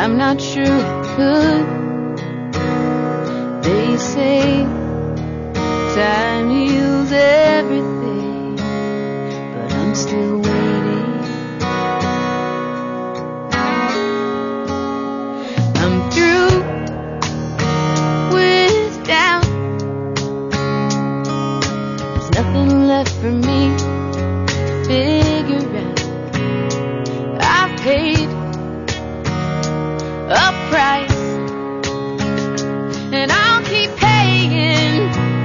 I'm not sure I could. They say time heals everything, but I'm still waiting. I'm through with doubt. There's nothing left for me to figure out. I've paid a price, and I'll keep paying.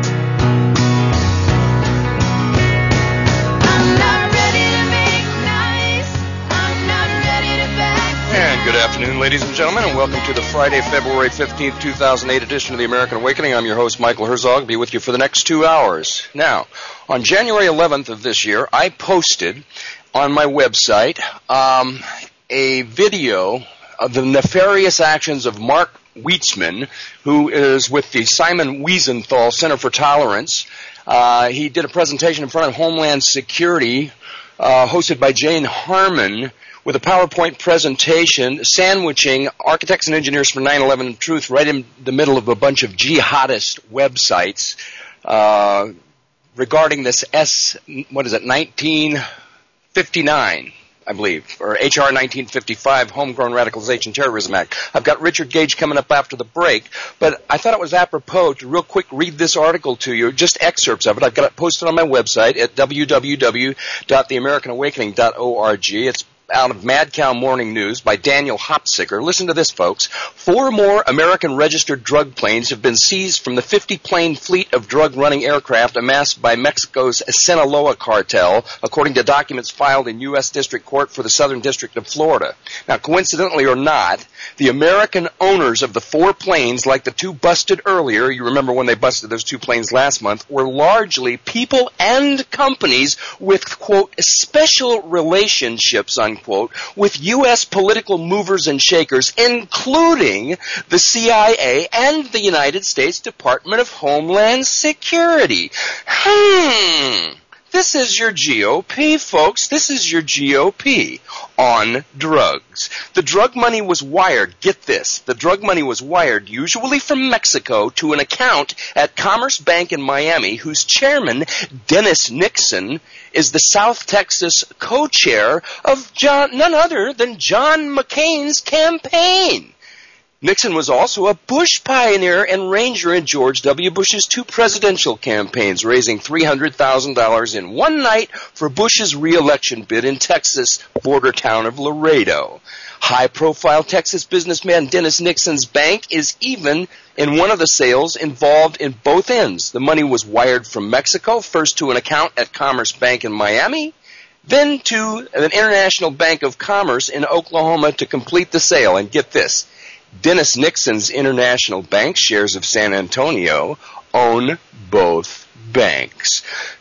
I'm not ready to make nice. I'm not ready to back down. And good afternoon, ladies and gentlemen, and welcome to the Friday, February 15th, 2008 edition of the American Awakening. I'm your host, Michael Herzog. I'll be with you for the next 2 hours. Now, on January 11th of this year, I posted on my website a video of the nefarious actions of Mark Weitzman, who is with the Simon Wiesenthal Center for Tolerance. He did a presentation in front of Homeland Security, hosted by Jane Harmon, with a PowerPoint presentation sandwiching architects and engineers for 9/11 Truth right in the middle of a bunch of jihadist websites regarding this 1959, I believe, or HR 1955, Homegrown Radicalization Terrorism Act. I've got Richard Gage coming up after the break, but I thought it was apropos to real quick read this article to you, just excerpts of it. I've got it posted on my website at www.theamericanawakening.org. It's out of Mad Cow Morning News by Daniel Hopsicker. Listen to this, folks. 4 more American registered drug planes have been seized from the 50-plane fleet of drug-running aircraft amassed by Mexico's Sinaloa cartel, according to documents filed in U.S. District Court for the Southern District of Florida. Now, coincidentally or not, the American owners of the 4 planes, like the 2 busted earlier, you remember when they busted those 2 planes last month, were largely people and companies with, quote, special relationships, unquote, with U.S. political movers and shakers, including the CIA and the United States Department of Homeland Security. This is your GOP, folks. This is your GOP on drugs. The drug money was wired, get this, the drug money was wired usually from Mexico to an account at Commerce Bank in Miami, whose chairman, Dennis Nixon, is the South Texas co-chair of none other than John McCain's campaign. Nixon was also a Bush pioneer and ranger in George W. Bush's 2 presidential campaigns, raising $300,000 in one night for Bush's re-election bid in Texas' border town of Laredo. High-profile Texas businessman Dennis Nixon's bank is even in one of the sales involved in both ends. The money was wired from Mexico, first to an account at Commerce Bank in Miami, then to an International Bank of Commerce in Oklahoma to complete the sale. And get this, Dennis Nixon's International Bank shares of San Antonio own both banks.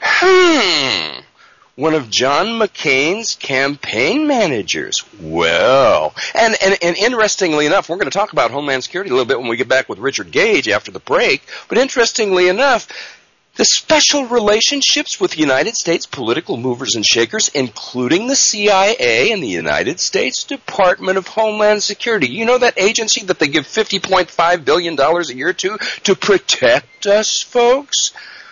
One of John McCain's campaign managers. Well, and interestingly enough, we're going to talk about Homeland Security a little bit when we get back with Richard Gage after the break, but interestingly enough, the special relationships with United States political movers and shakers, including the CIA and the United States Department of Homeland Security. You know that agency that they give $50.5 billion a year to protect us, folks?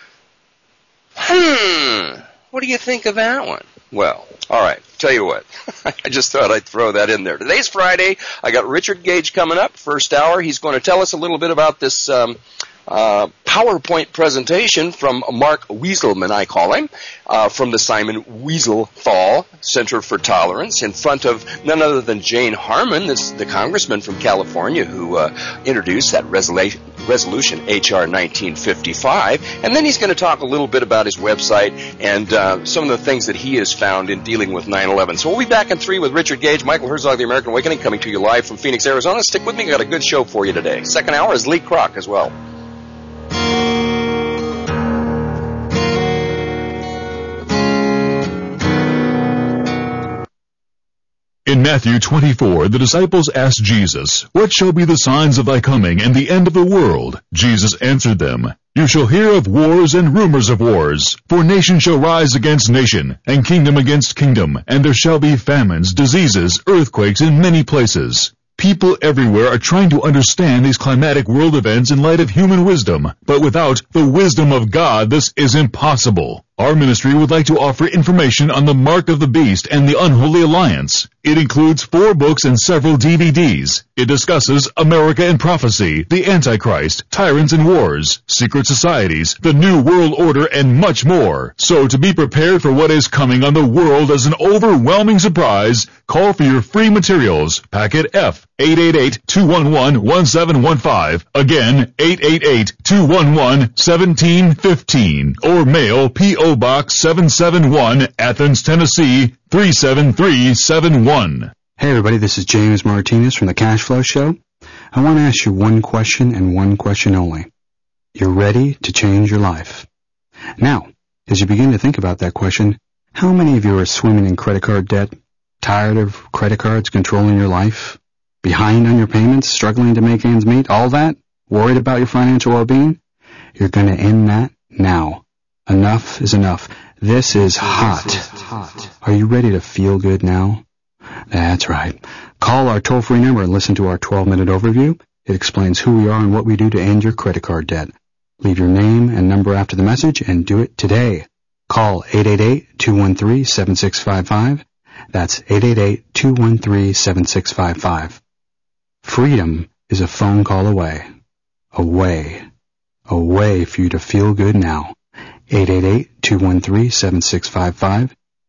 What do you think of that one? Well, all right, tell you what. I just thought I'd throw that in there. Today's Friday. I got Richard Gage coming up, first hour. He's going to tell us a little bit about this PowerPoint presentation from Mark Wieselman, I call him, from the Simon Wiesenthal Center for Tolerance, in front of none other than Jane Harmon, the congressman from California who introduced that resolution, HR 1955. And then he's going to talk a little bit about his website and some of the things that he has found in dealing with 9/11. So we'll be back in 3 with Richard Gage, Michael Herzog, The American Awakening, coming to you live from Phoenix, Arizona. Stick with me. I've got a good show for you today. Second hour is Lee Kroc as well. In Matthew 24, the disciples asked Jesus, "What shall be the signs of thy coming and the end of the world?" Jesus answered them, "You shall hear of wars and rumors of wars. For nation shall rise against nation, and kingdom against kingdom, and there shall be famines, diseases, earthquakes in many places. People everywhere are trying to understand these climatic world events in light of human wisdom, but without the wisdom of God, this is impossible. Our ministry would like to offer information on the Mark of the Beast and the Unholy Alliance. It includes 4 books and several DVDs. It discusses America and prophecy, the Antichrist, tyrants and wars, secret societies, the New World Order, and much more. So to be prepared for what is coming on the world as an overwhelming surprise, call for your free materials. Packet F, 888-211-1715. Again, 888-211-1715. Or mail P.O. Box 771, Athens, Tennessee, 37371. Hey everybody, this is James Martinez from the Cash Flow Show. I want to ask you one question and one question only. You're ready to change your life. Now, as you begin to think about that question, how many of you are swimming in credit card debt, tired of credit cards controlling your life, behind on your payments, struggling to make ends meet, all that, worried about your financial well-being? You're going to end that now. Enough is enough. This is hot. Are you ready to feel good now? That's right. Call our toll-free number and listen to our 12-minute overview. It explains who we are and what we do to end your credit card debt. Leave your name and number after the message and do it today. Call 888-213-7655. That's 888-213-7655. Freedom is a phone call away. Away for you to feel good now. 888-213-7655.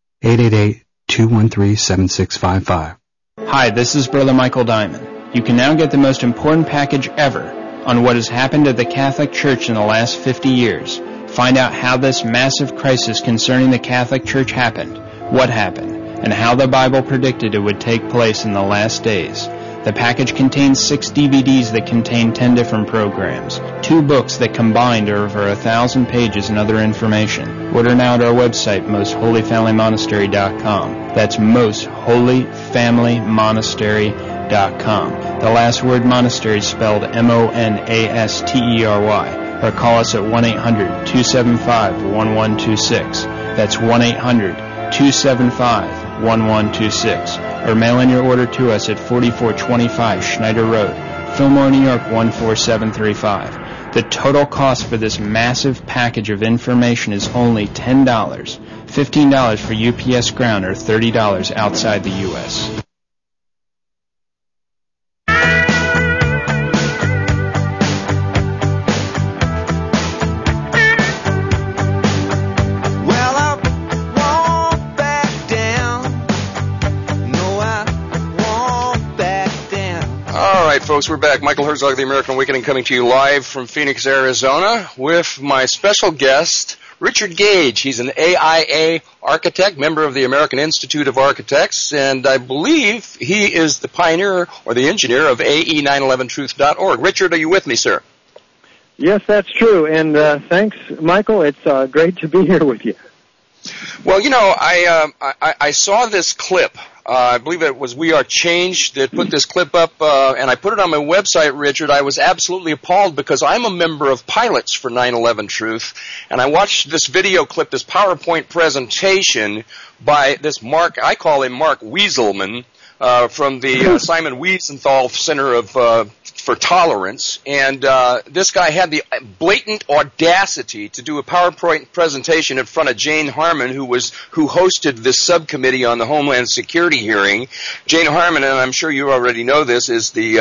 888-213-7655. Hi, this is Brother Michael Diamond. You can now get the most important package ever on what has happened at the Catholic Church in the last 50 years. Find out how this massive crisis concerning the Catholic Church happened, what happened, and how the Bible predicted it would take place in the last days. The package contains 6 DVDs that contain 10 different programs, 2 books that combined are over 1,000 pages and other information. Order now at our website, mostholyfamilymonastery.com. That's mostholyfamilymonastery.com. The last word monastery is spelled Monastery. Or call us at 1-800-275-1126. That's 1-800-275-1126. Or mail in your order to us at 4425 Schneider Road, Fillmore, New York 14735. The total cost for this massive package of information is only $10, $15 for UPS Ground, or $30 outside the U.S. Folks, we're back. Michael Herzog, the American Awakening, coming to you live from Phoenix, Arizona, with my special guest, Richard Gage. He's an AIA architect, member of the American Institute of Architects, and I believe he is the pioneer or the engineer of AE911truth.org. Richard, are you with me, sir? Yes, that's true, and thanks, Michael. It's great to be here with you. Well, you know, I saw this clip. I believe it was We Are Changed that put this clip up, and I put it on my website, Richard. I was absolutely appalled because I'm a member of Pilots for 9/11 Truth, and I watched this video clip, this PowerPoint presentation by this Mark, I call him Mark Wieselman, from the Simon Wiesenthal Center for Tolerance, and this guy had the blatant audacity to do a PowerPoint presentation in front of Jane Harmon, who hosted this subcommittee on the Homeland Security hearing. Jane Harmon, and I'm sure you already know this, is she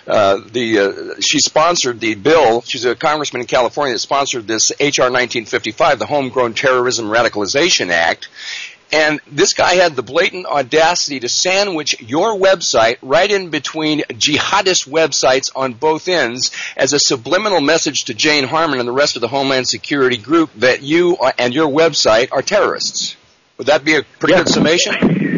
sponsored the bill. She's a congressman in California that sponsored this H.R. 1955, the Homegrown Terrorism Radicalization Act. And this guy had the blatant audacity to sandwich your website right in between jihadist websites on both ends as a subliminal message to Jane Harmon and the rest of the Homeland Security group that you and your website are terrorists. Would that be a pretty good summation?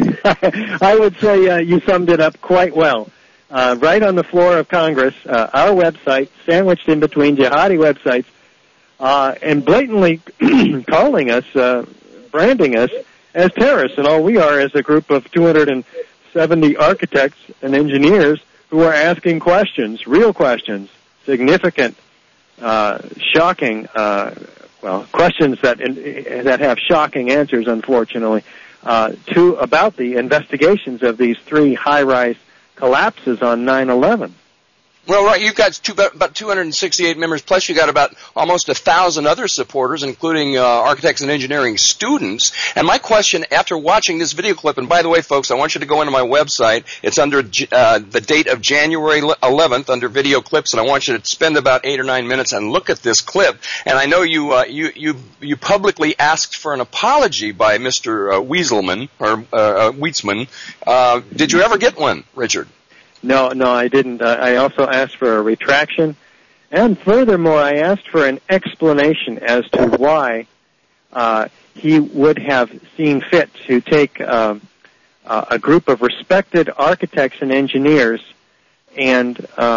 I would say you summed it up quite well. Right on the floor of Congress, our website, sandwiched in between jihadi websites, and blatantly calling us, branding us, as terrorists, and all we are is a group of 270 architects and engineers who are asking questions, real questions, significant, shocking, questions that have shocking answers, unfortunately, about the investigations of these 3 high-rise collapses on 9/11. Well, right, you've got about 268 members, plus you got about almost 1,000 other supporters, including architects and engineering students. And my question, after watching this video clip, and by the way, folks, I want you to go into my website. It's under the date of January 11th under video clips, and I want you to spend about 8 or 9 minutes and look at this clip. And I know you publicly asked for an apology by Mr. Weaselman, or Weitzman. Did you ever get one, Richard? No, I didn't. I also asked for a retraction, and furthermore, I asked for an explanation as to why he would have seen fit to take a group of respected architects and engineers and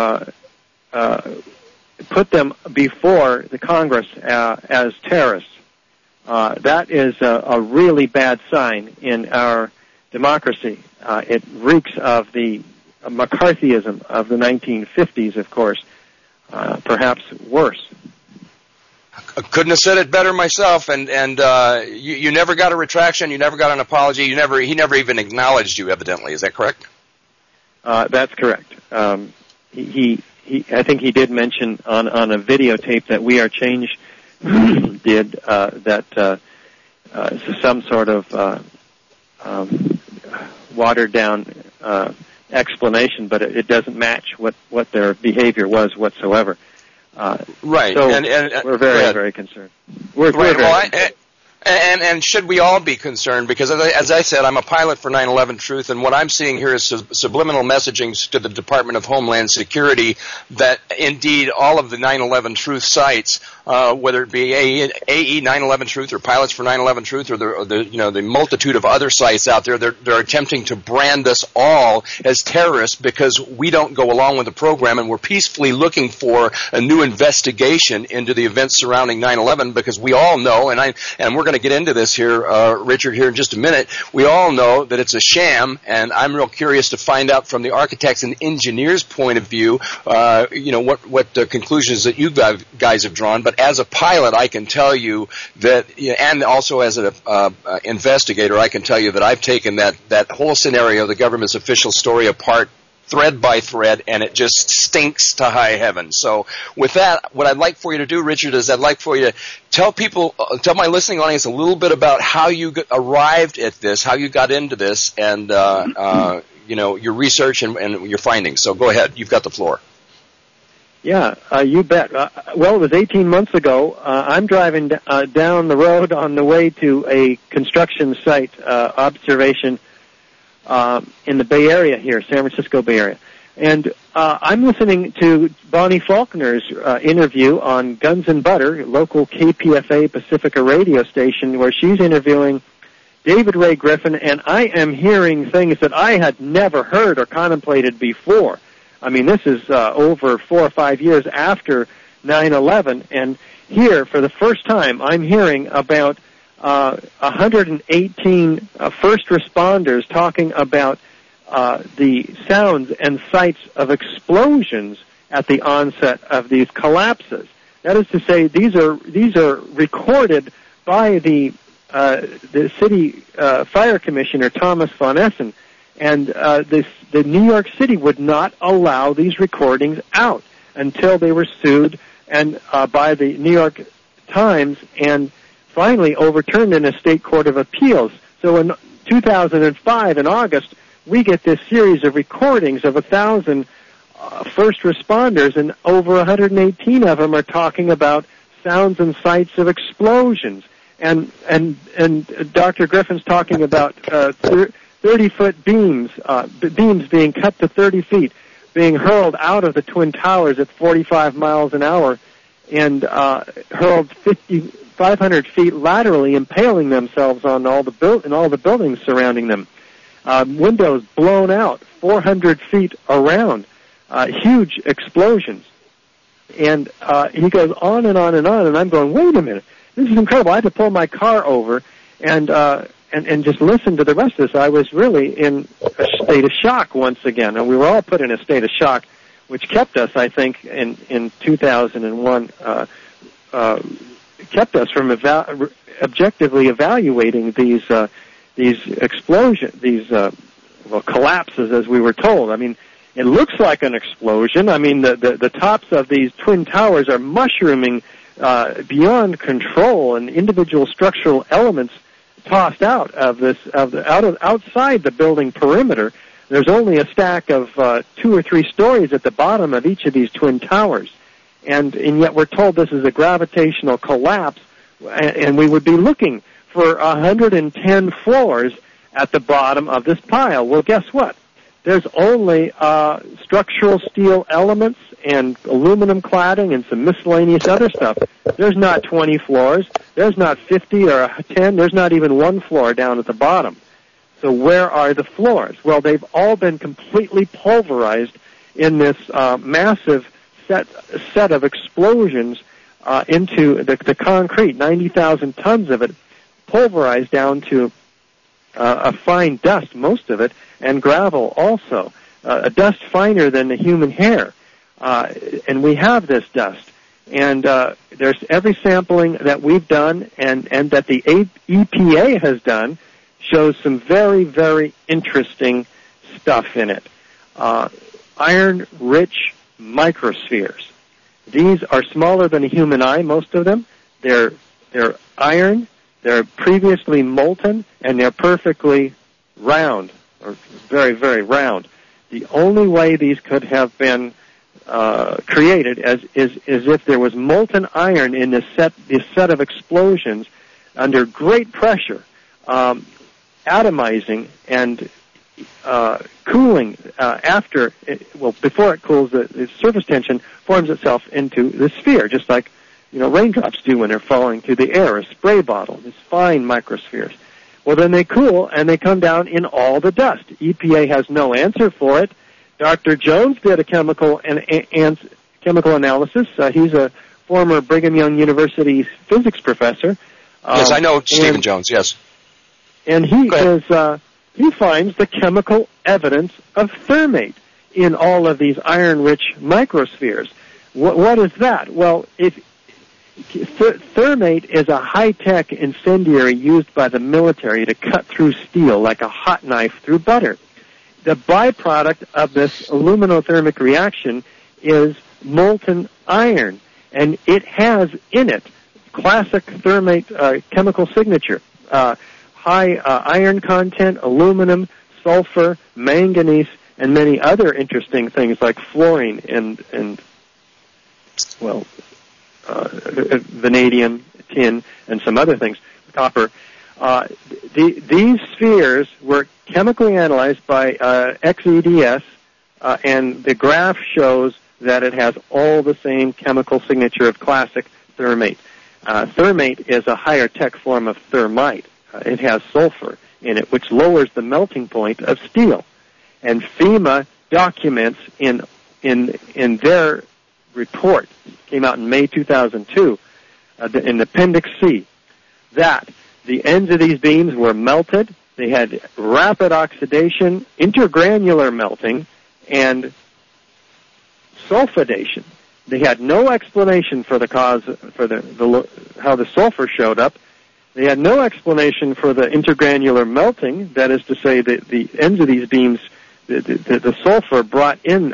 put them before the Congress as terrorists. That is a really bad sign in our democracy. It reeks of the McCarthyism of the 1950s, of course, perhaps worse. I couldn't have said it better myself. And you never got a retraction. You never got an apology. He never even acknowledged you. Evidently, is that correct? That's correct. He I think he did mention on a videotape that We Are Change did that some sort of watered down explanation, but it doesn't match what their behavior was whatsoever. Right. So and we're very, very concerned. We're very concerned. And should we all be concerned? Because as I said, I'm a pilot for 9/11 Truth, and what I'm seeing here is subliminal messaging to the Department of Homeland Security that indeed all of the 9/11 Truth sites, whether it be AE 9/11 Truth or Pilots for 9/11 Truth or the multitude of other sites out there, they're attempting to brand us all as terrorists because we don't go along with the program, and we're peacefully looking for a new investigation into the events surrounding 9/11 because we all know, and we're going to get into this here, Richard, here in just a minute. We all know that it's a sham, and I'm real curious to find out from the architects and engineers' point of view, what the conclusions that you guys have drawn. But as a pilot, I can tell you that, and also as an investigator, I can tell you that I've taken that whole scenario, the government's official story, apart thread by thread, and it just stinks to high heaven. So with that, what I'd like for you to do, Richard, is I'd like for you to tell my listening audience a little bit about how you arrived at this, how you got into this, and your research and your findings. So go ahead. You've got the floor. Yeah, you bet. Well, it was 18 months ago. I'm driving down the road on the way to a construction site observation in the Bay Area here, San Francisco Bay Area. And I'm listening to Bonnie Faulkner's interview on Guns and Butter, local KPFA Pacifica radio station, where she's interviewing David Ray Griffin, and I am hearing things that I had never heard or contemplated before. I mean, this is over 4 or 5 years after 9/11, and here, for the first time, I'm hearing about 118 first responders talking about the sounds and sights of explosions at the onset of these collapses. That is to say, these are recorded by the city fire commissioner, Thomas von Essen, and the New York City would not allow these recordings out until they were sued and by the New York Times and finally overturned in a state court of appeals. So in 2005, in August, we get this series of recordings of 1,000 first responders, and over 118 of them are talking about sounds and sights of explosions. And Dr. Griffin's talking about 30-foot beams being cut to 30 feet, being hurled out of the Twin Towers at 45 miles an hour and hurled 500 feet laterally, impaling themselves on all the buildings surrounding them. Windows blown out 400 feet around, huge explosions. And he goes on and on and on, and I'm going, wait a minute, this is incredible. I had to pull my car over and just listen to the rest of this. I was really in a state of shock once again, and we were all put in a state of shock, which kept us, I think, in 2001, kept us from objectively evaluating these explosions, these collapses, as we were told. I mean, It looks like an explosion. I mean, the tops of these twin towers are mushrooming beyond control, and individual structural elements tossed out of this outside the building perimeter. There's only a stack of 2 or 3 stories at the bottom of each of these twin towers, and yet we're told this is a gravitational collapse, and we would be looking for 110 floors at the bottom of this pile. Well, guess what? There's only structural steel elements and aluminum cladding and some miscellaneous other stuff. There's not 20 floors. There's not 50 or 10. There's not even 1 floor down at the bottom. So where are the floors? Well, they've all been completely pulverized in this massive set of explosions into the concrete, 90,000 tons of it, pulverized down to a fine dust, most of it, and gravel also, a dust finer than the human hair. And we have this dust. And there's every sampling that we've done and that the EPA has done shows some very, very interesting stuff in it. Iron-rich microspheres. These are smaller than a human eye, most of them. They're iron, they're previously molten, and they're perfectly round, or very, very round. The only way these could have been created is if there was molten iron in this set of explosions under great pressure, atomizing and cooling before it cools, the surface tension forms itself into the sphere, just like raindrops do when they're falling through the air, a spray bottle, these fine microspheres. Well, then they cool and they come down in all the dust. EPA has no answer for it. Dr. Jones did a chemical analysis. He's a former Brigham Young University physics professor. Yes, I know Stephen Jones, yes. And he finds the chemical evidence of thermate in all of these iron-rich microspheres. What is that? Well, thermate is a high-tech incendiary used by the military to cut through steel like a hot knife through butter. The byproduct of this aluminothermic reaction is molten iron, and it has in it classic thermate chemical signature, high iron content, aluminum, sulfur, manganese, and many other interesting things like fluorine and vanadium, tin, and some other things, copper. These spheres were chemically analyzed by XEDS, and the graph shows that it has all the same chemical signature of classic thermate. Thermate is a higher tech form of thermite. It has sulfur in it, which lowers the melting point of steel. And FEMA documents in their report, came out in May 2002, in Appendix C, that the ends of these beams were melted. They had rapid oxidation, intergranular melting, and sulfidation. They had no explanation for the cause for how the sulfur showed up. They had no explanation for the intergranular melting. That is to say, that the ends of these beams, the sulfur brought in,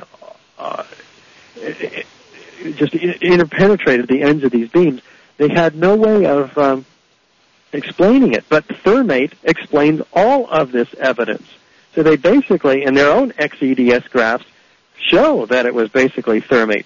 just interpenetrated the ends of these beams. They had no way of explaining it, but thermate explains all of this evidence. So they basically, in their own XEDS graphs, show that it was basically thermate.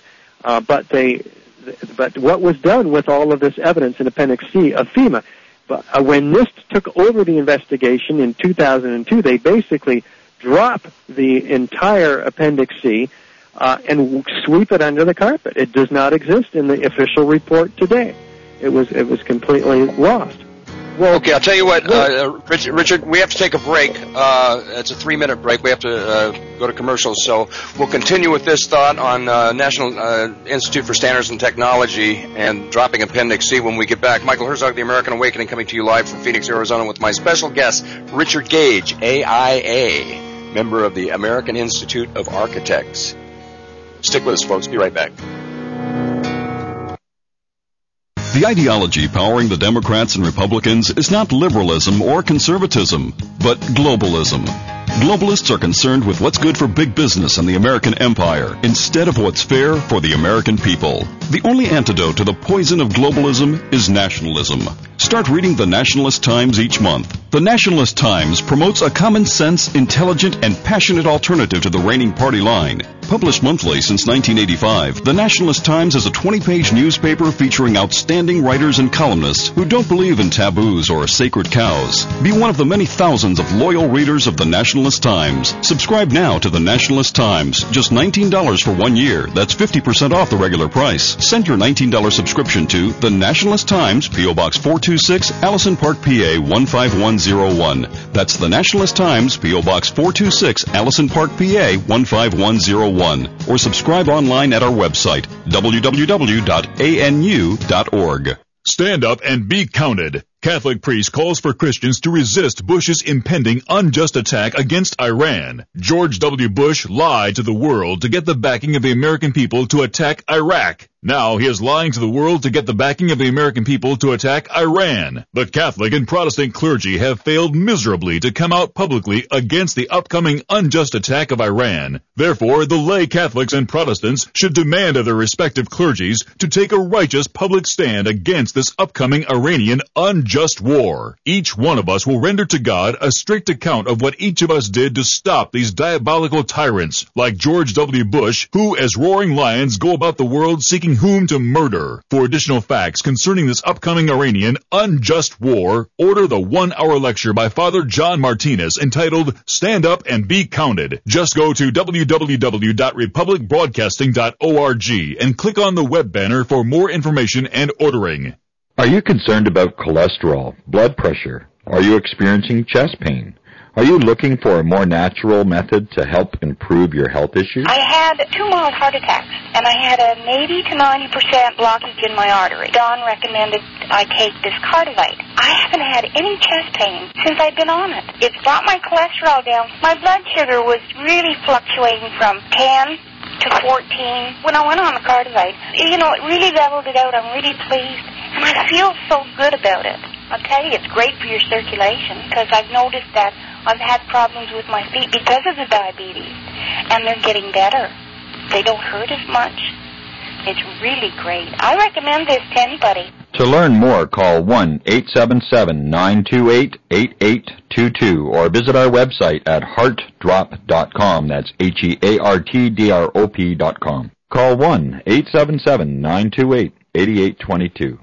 But what was done with all of this evidence in Appendix C of FEMA? But when NIST took over the investigation in 2002, they basically drop the entire Appendix C and sweep it under the carpet. It does not exist in the official report today. It was completely lost. Well, okay, I'll tell you what, Richard, we have to take a break. It's a 3-minute break. We have to go to commercials. So we'll continue with this thought on National Institute for Standards and Technology and dropping Appendix C when we get back. Michael Herzog, The American Awakening, coming to you live from Phoenix, Arizona, with my special guest, Richard Gage, AIA, member of the American Institute of Architects. Stick with us, folks. Be right back. The ideology powering the Democrats and Republicans is not liberalism or conservatism, but globalism. Globalists are concerned with what's good for big business and the American empire instead of what's fair for the American people. The only antidote to the poison of globalism is nationalism. Start reading the Nationalist Times each month. The Nationalist Times promotes a common sense, intelligent, and passionate alternative to the reigning party line. Published monthly since 1985, the Nationalist Times is a 20-page newspaper featuring outstanding writers and columnists who don't believe in taboos or sacred cows. Be one of the many thousands of loyal readers of the Nationalist Times. Subscribe now to the Nationalist Times. Just $19 for 1 year. That's 50% off the regular price. Send your $19 subscription to the Nationalist Times, P.O. Box 426, Allison Park, PA 15101. That's the Nationalist Times, P.O. Box 426, Allison Park, PA 15101. Or subscribe online at our website, www.anu.org. Stand up and be counted. Catholic priest calls for Christians to resist Bush's impending unjust attack against Iran. George W. Bush lied to the world to get the backing of the American people to attack Iraq. Now he is lying to the world to get the backing of the American people to attack Iran. The Catholic and Protestant clergy have failed miserably to come out publicly against the upcoming unjust attack of Iran. Therefore, the lay Catholics and Protestants should demand of their respective clergies to take a righteous public stand against this upcoming Iranian unjust war. Each one of us will render to God a strict account of what each of us did to stop these diabolical tyrants like George W. Bush, who as roaring lions go about the world seeking whom to murder. For additional facts concerning this upcoming Iranian unjust war, order the 1-hour lecture by Father John Martinez entitled Stand Up and Be Counted. Just go to www.republicbroadcasting.org and click on the web banner for more information and ordering. Are you concerned about cholesterol, blood pressure? Are you experiencing chest pain? Are you looking for a more natural method to help improve your health issues? I had 2 mild heart attacks, and I had an 80 to 90% blockage in my artery. Don recommended I take this Cardivite. I haven't had any chest pain since I've been on it. It's brought my cholesterol down. My blood sugar was really fluctuating from 10 to 14 when I went on the Cardivite. You know, it really leveled it out. I'm really pleased, and I feel so good about it. I'll tell you, it's great for your circulation, because I've noticed that I've had problems with my feet because of the diabetes, and they're getting better. They don't hurt as much. It's really great. I recommend this to anybody. To learn more, call 1-877-928-8822 or visit our website at heartdrop.com. That's HEARTDROP.com. Call 1-877-928-8822.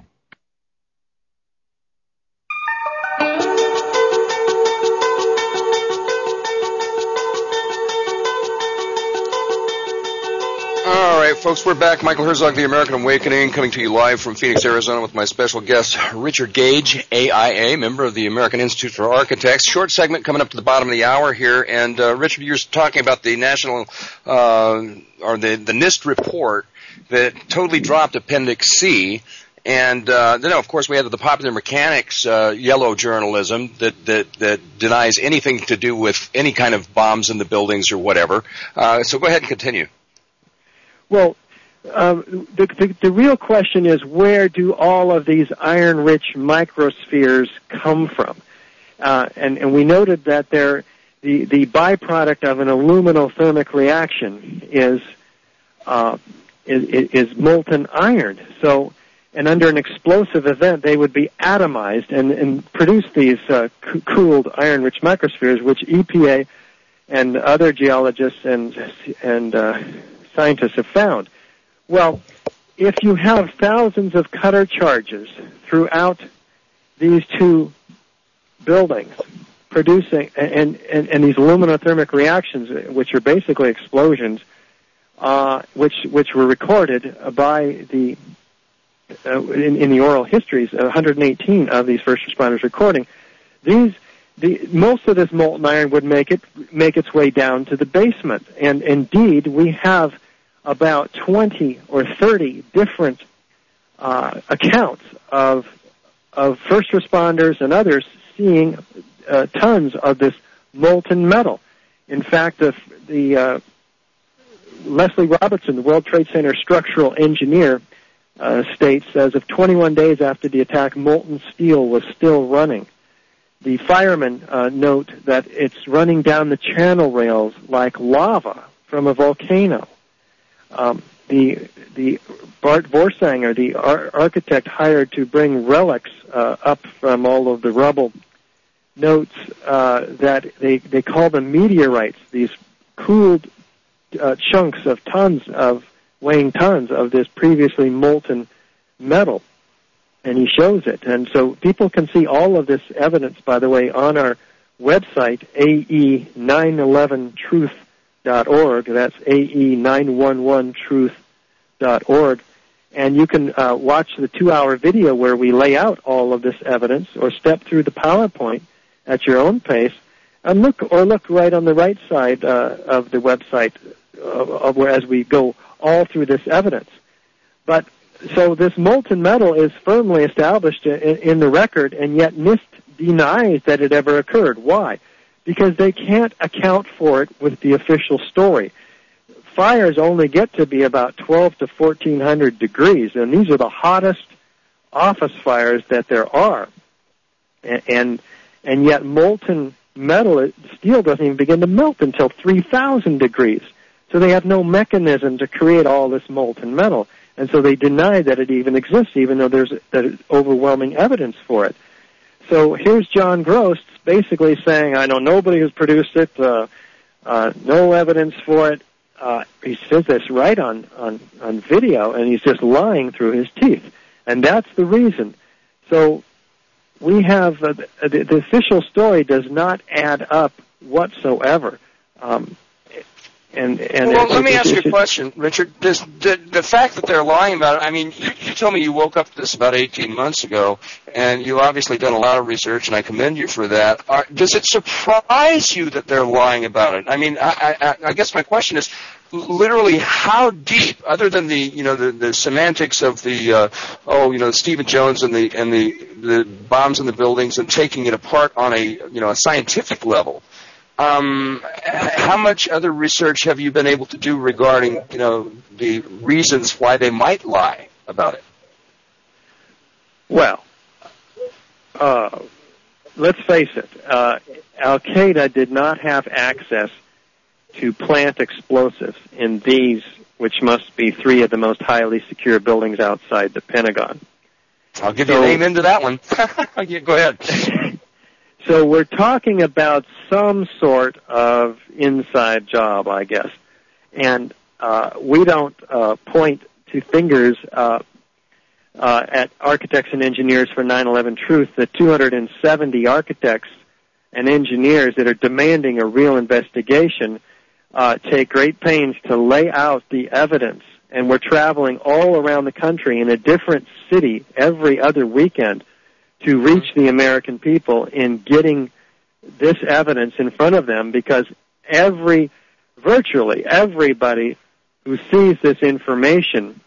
All right, folks, we're back. Michael Herzog, The American Awakening, coming to you live from Phoenix, Arizona, with my special guest, Richard Gage, AIA, member of the American Institute for Architects. Short segment coming up to the bottom of the hour here. And, Richard, you're talking about the national, or the NIST report that totally dropped Appendix C. And then, of course, we had the Popular Mechanics yellow journalism that denies anything to do with any kind of bombs in the buildings or whatever. So go ahead and continue. Well, the real question is, where do all of these iron-rich microspheres come from? And we noted that the byproduct of an aluminothermic reaction is molten iron. So, and under an explosive event, they would be atomized and produce these cooled iron-rich microspheres, which EPA and other geologists and scientists have found. Well, if you have thousands of cutter charges throughout these two buildings producing and these aluminothermic reactions, which are basically explosions, which were recorded by the in the oral histories, 118 of these first responders recording, most of this molten iron would make its way down to the basement, and indeed we have about 20 or 30 different accounts of first responders and others seeing tons of this molten metal. In fact, the Leslie Robertson, the World Trade Center structural engineer, states as of 21 days after the attack, molten steel was still running. the firemen note that it's running down the channel rails like lava from a volcano. The Bart Vorsanger, the architect hired to bring relics up from all of the rubble, notes that they call them meteorites, these cooled chunks of weighing tons of this previously molten metal. And he shows it. And so people can see all of this evidence, by the way, on our website, ae911truth.org. That's ae911truth.org. And you can watch the 2-hour video where we lay out all of this evidence, or step through the PowerPoint at your own pace, and look right on the right side of the website as we go all through this evidence. But so this molten metal is firmly established in the record, and yet NIST denies that it ever occurred. Why? Because they can't account for it with the official story. Fires only get to be about 12 to 1,400 degrees, and these are the hottest office fires that there are. And yet molten metal, steel, doesn't even begin to melt until 3,000 degrees. So they have no mechanism to create all this molten metal. And so they deny that it even exists, even though there's overwhelming evidence for it. So here's John Gross basically saying, I know nobody has produced it, no evidence for it. He says this right on video, and he's just lying through his teeth. And that's the reason. So we have, the official story does not add up whatsoever. Let me ask you a question, Richard. The fact that they're lying about it, I mean, you told me you woke up to this about 18 months ago, and you've obviously done a lot of research, and I commend you for that. Does it surprise you that they're lying about it? I mean, I guess my question is, literally, how deep, other than the semantics of Stephen Jones and the bombs in the buildings and taking it apart on a scientific level, how much other research have you been able to do regarding, the reasons why they might lie about it? Well, let's face it. Al-Qaeda did not have access to plant explosives in these, which must be 3 of the most highly secure buildings outside the Pentagon. I'll give you a name into that one. Go ahead. So we're talking about some sort of inside job, I guess. And we don't point to fingers at architects and engineers for 9/11 Truth. The 270 architects and engineers that are demanding a real investigation take great pains to lay out the evidence. And we're traveling all around the country in a different city every other weekend to reach the American people in getting this evidence in front of them, because virtually everybody who sees this information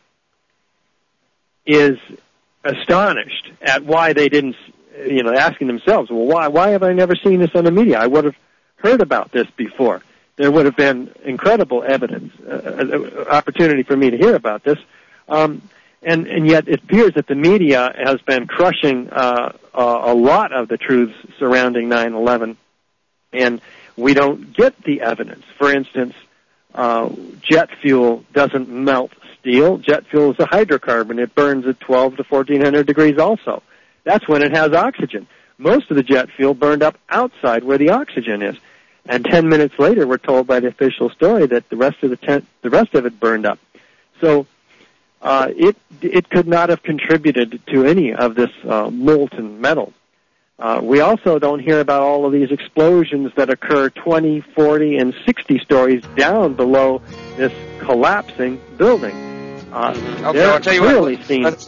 is astonished at why they didn't, asking themselves, well, why have I never seen this on the media? I would have heard about this before. There would have been incredible evidence, opportunity for me to hear about this. And yet it appears that the media has been crushing a lot of the truths surrounding 9/11, and we don't get the evidence. For instance, jet fuel doesn't melt steel. Jet fuel is a hydrocarbon. It burns at 12 to 1,400 degrees also. That's when it has oxygen. Most of the jet fuel burned up outside where the oxygen is. And 10 minutes later, we're told by the official story that the rest of it burned up. So it could not have contributed to any of this molten metal. We also don't hear about all of these explosions that occur 20, 40, and 60 stories down below this collapsing building. Okay, I'll tell you what.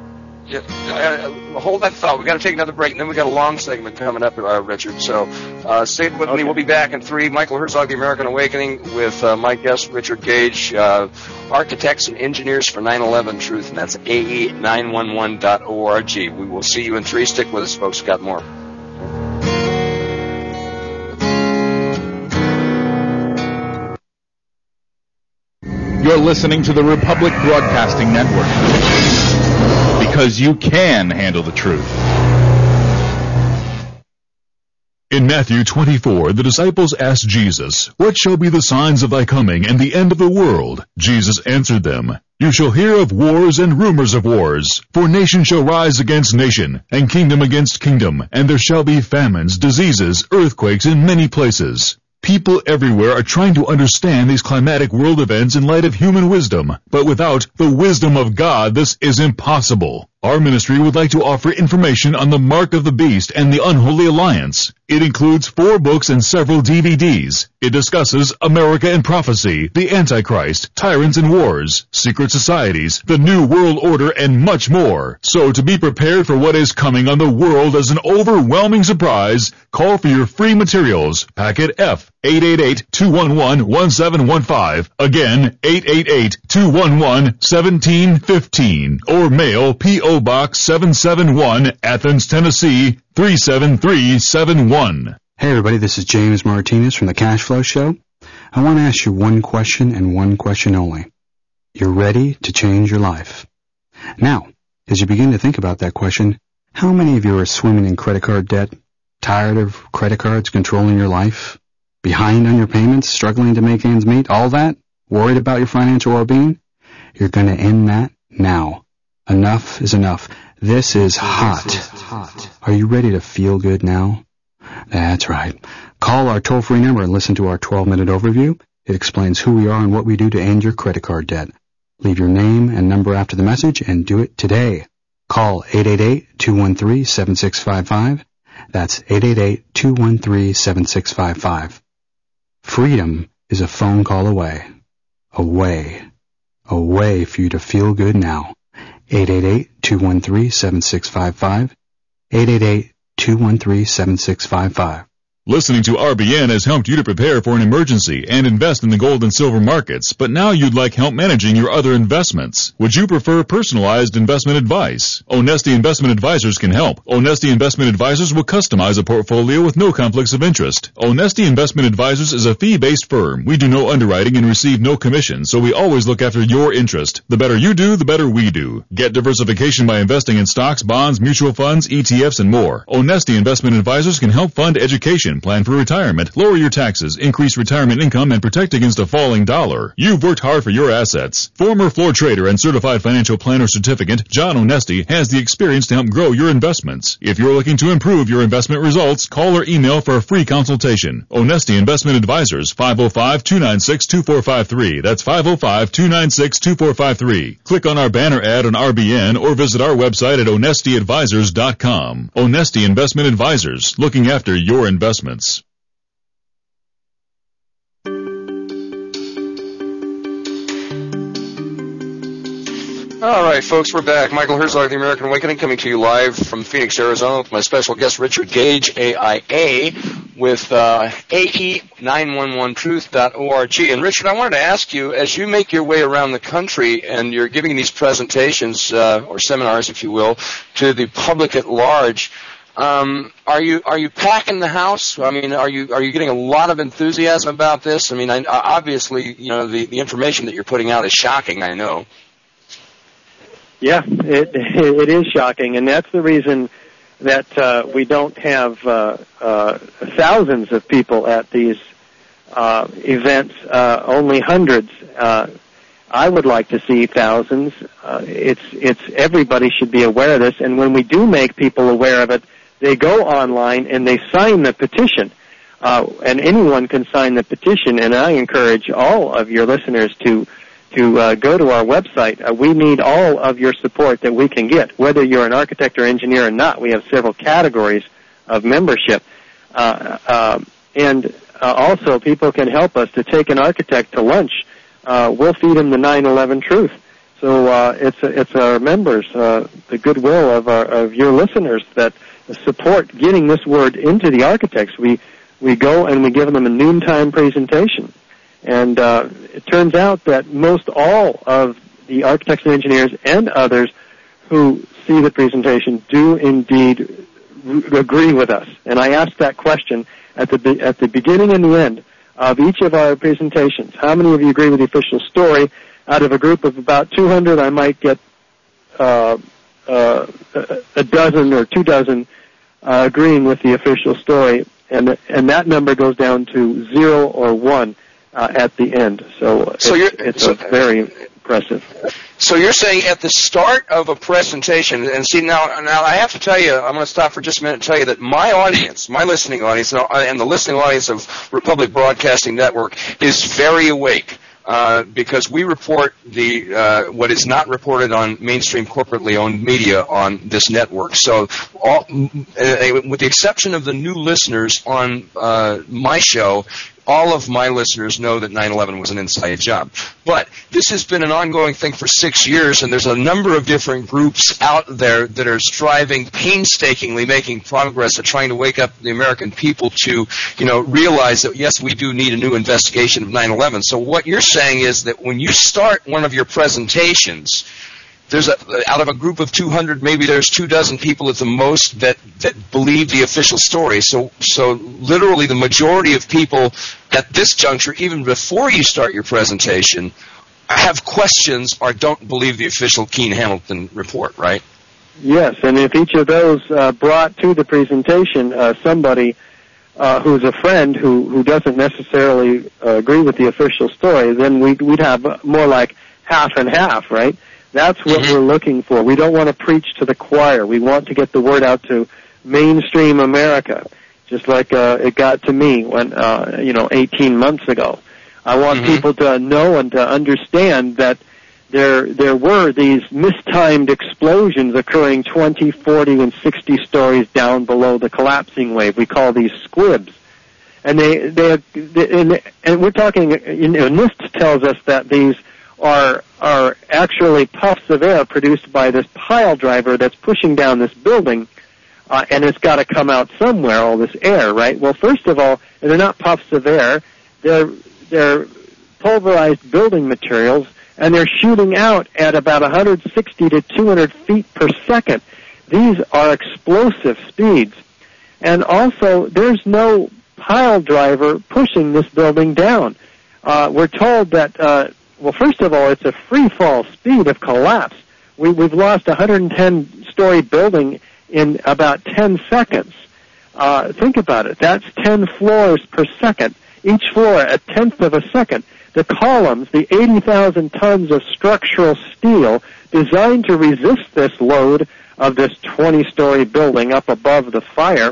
Hold that thought. We've got to take another break, and then we've got a long segment coming up, Richard. So stay with me. We'll be back in 3. Michael Herzog, The American Awakening, with my guest, Richard Gage, Architects and Engineers for 9/11 Truth, and that's ae911.org. We will see you in 3. Stick with us, folks. Got more. You're listening to the Republic Broadcasting Network, because you can handle the truth. In Matthew 24, the disciples asked Jesus, "What shall be the signs of thy coming and the end of the world?" Jesus answered them, "You shall hear of wars and rumors of wars. For nation shall rise against nation, and kingdom against kingdom, and there shall be famines, diseases, earthquakes in many places." People everywhere are trying to understand these climatic world events in light of human wisdom, but without the wisdom of God, this is impossible. Our ministry would like to offer information on the Mark of the Beast and the Unholy Alliance. It includes 4 books and several DVDs. It discusses America and prophecy, the Antichrist, tyrants and wars, secret societies, the New World Order, and much more. So to be prepared for what is coming on the world as an overwhelming surprise, call for your free materials. Packet F, 888-211-1715. Again, 888-211-1715. Or mail P.O. Box 771, Athens, Tennessee, 37371. Hey everybody, this is James Martinez from the Cash Flow Show. I want to ask you one question and one question only. You're ready to change your life. Now, as you begin to think about that question, how many of you are swimming in credit card debt? Tired of credit cards controlling your life? Behind on your payments? Struggling to make ends meet? All that? Worried about your financial well-being? You're going to end that now. Enough is enough. This is hot. Are you ready to feel good now? That's right. Call our toll-free number and listen to our 12-minute overview. It explains who we are and what we do to end your credit card debt. Leave your name and number after the message and do it today. Call 888-213-7655. That's 888-213-7655. Freedom is a phone call away. Away for you to feel good now. 888-213-7655. 888-213-7655. Listening to RBN has helped you to prepare for an emergency and invest in the gold and silver markets, but now you'd like help managing your other investments. Would you prefer personalized investment advice? Onesti Investment Advisors can help. Onesti Investment Advisors will customize a portfolio with no conflicts of interest. Onesti Investment Advisors is a fee-based firm. We do no underwriting and receive no commission, so we always look after your interest. The better you do, the better we do. Get diversification by investing in stocks, bonds, mutual funds, ETFs, and more. Onesti Investment Advisors can help fund education, plan for retirement, lower your taxes, increase retirement income, and protect against a falling dollar. You've worked hard for your assets. Former floor trader and certified financial planner certificate, John Onesti, has the experience to help grow your investments. If you're looking to improve your investment results, call or email for a free consultation. Onesti Investment Advisors, 505-296-2453. That's 505-296-2453. Click on our banner ad on RBN or visit our website at onestiadvisors.com. Onesti Investment Advisors, looking after your investments. All right, folks, we're back. Michael Herzog, The American Awakening, coming to you live from Phoenix, Arizona, with my special guest, Richard Gage, AIA, with AE911truth.org. And, Richard, I wanted to ask you, as you make your way around the country and you're giving these presentations, or seminars, if you will, to the public at large, are you packing the house? I mean, are you getting a lot of enthusiasm about this? I mean, obviously, you know, the information that you're putting out is shocking, I know. Yeah, it is shocking, and that's the reason that we don't have thousands of people at these events, only hundreds. I would like to see thousands. It's everybody should be aware of this, and when we do make people aware of it, they go online and they sign the petition, and anyone can sign the petition. And I encourage all of your listeners to go to our website. We need all of your support that we can get, whether you're an architect or engineer or not. We have several categories of membership, and also people can help us to take an architect to lunch. We'll feed him the 9/11 truth. So it's our members, the goodwill of your listeners that support getting this word into the architects. We go and we give them a noontime presentation. And it turns out that most all of the architects and engineers and others who see the presentation do indeed agree with us. And I asked that question at the beginning and the end of each of our presentations. How many of you agree with the official story? Out of a group of about 200, I might get a dozen or 2 dozen agreeing with the official story. and that number goes down to 0 or 1 at the end. So it's very impressive. So you're saying at the start of a presentation, and see now I have to tell you, I'm going to stop for just a minute and tell you that my audience, my listening audience, and the listening audience of Republic Broadcasting Network is very awake. Because we report what is not reported on mainstream corporately owned media on this network. So, with the exception of the new listeners on my show, all of my listeners know that 9/11 was an inside job. But this has been an ongoing thing for 6 years, and there's a number of different groups out there that are striving, painstakingly making progress at trying to wake up the American people to, realize that, yes, we do need a new investigation of 9/11. So what you're saying is that when you start one of your presentations, there's out of a group of 200, maybe there's 24 people at the most that believe the official story. So literally the majority of people at this juncture, even before you start your presentation, have questions or don't believe the official Keene Hamilton report, right? Yes, and if each of those brought to the presentation somebody who's a friend who doesn't necessarily agree with the official story, then we'd have more like half and half, right? That's what we're looking for. We don't want to preach to the choir. We want to get the word out to mainstream America, just like it got to me when 18 months ago. I want people to know and to understand that there were these mistimed explosions occurring 20, 40, and 60 stories down below the collapsing wave. We call these squibs. And and we're talking, NIST tells us that these are actually puffs of air produced by this pile driver that's pushing down this building, and it's got to come out somewhere, all this air, right? Well, first of all, they're not puffs of air. They're pulverized building materials, and they're shooting out at about 160 to 200 feet per second. These are explosive speeds. And also, there's no pile driver pushing this building down. We're told that well, first of all, it's a free fall speed of collapse. We've lost a 110-story building in about 10 seconds. Think about it. That's 10 floors per second. Each floor a tenth of a second. The columns, the 80,000 tons of structural steel designed to resist this load of this 20-story building up above the fire,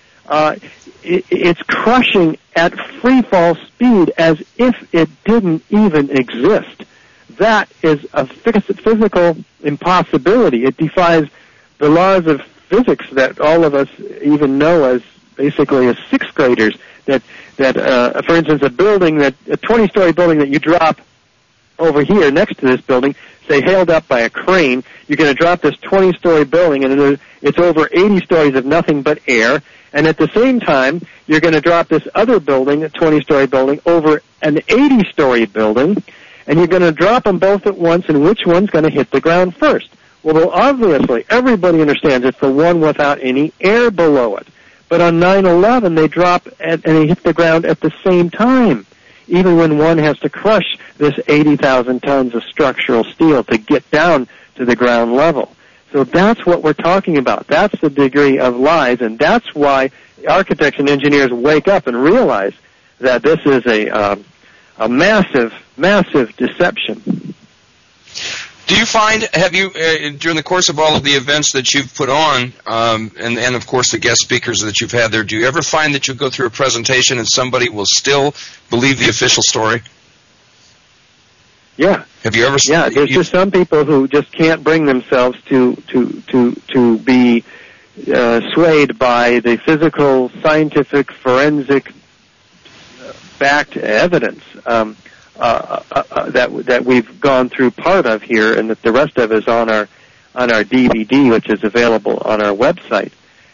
it's crushing at free fall speed as if it didn't even exist. That is a physical impossibility. It defies the laws of physics that all of us even know as basically as sixth graders. That for instance, a 20-story building that you drop over here next to this building, say hailed up by a crane, you're going to drop this 20-story building, and it's over 80 stories of nothing but air. And at the same time, you're going to drop this other building, a 20-story building, over an 80-story building, and you're going to drop them both at once, and which one's going to hit the ground first? Well, obviously, everybody understands it's the one without any air below it. But on 9/11, they drop and they hit the ground at the same time, even when one has to crush this 80,000 tons of structural steel to get down to the ground level. So that's what we're talking about. That's the degree of lies, and that's why architects and engineers wake up and realize that this is a massive, massive deception. Do you find, have you, during the course of all of the events that you've put on, and of course the guest speakers that you've had there, do you ever find that you go through a presentation and somebody will still believe the official story? Yeah. Have you ever? Yeah. There's just some people who just can't bring themselves to be swayed by the physical, scientific, forensic backed evidence that we've gone through part of here, and that the rest of is on our DVD, which is available on our website,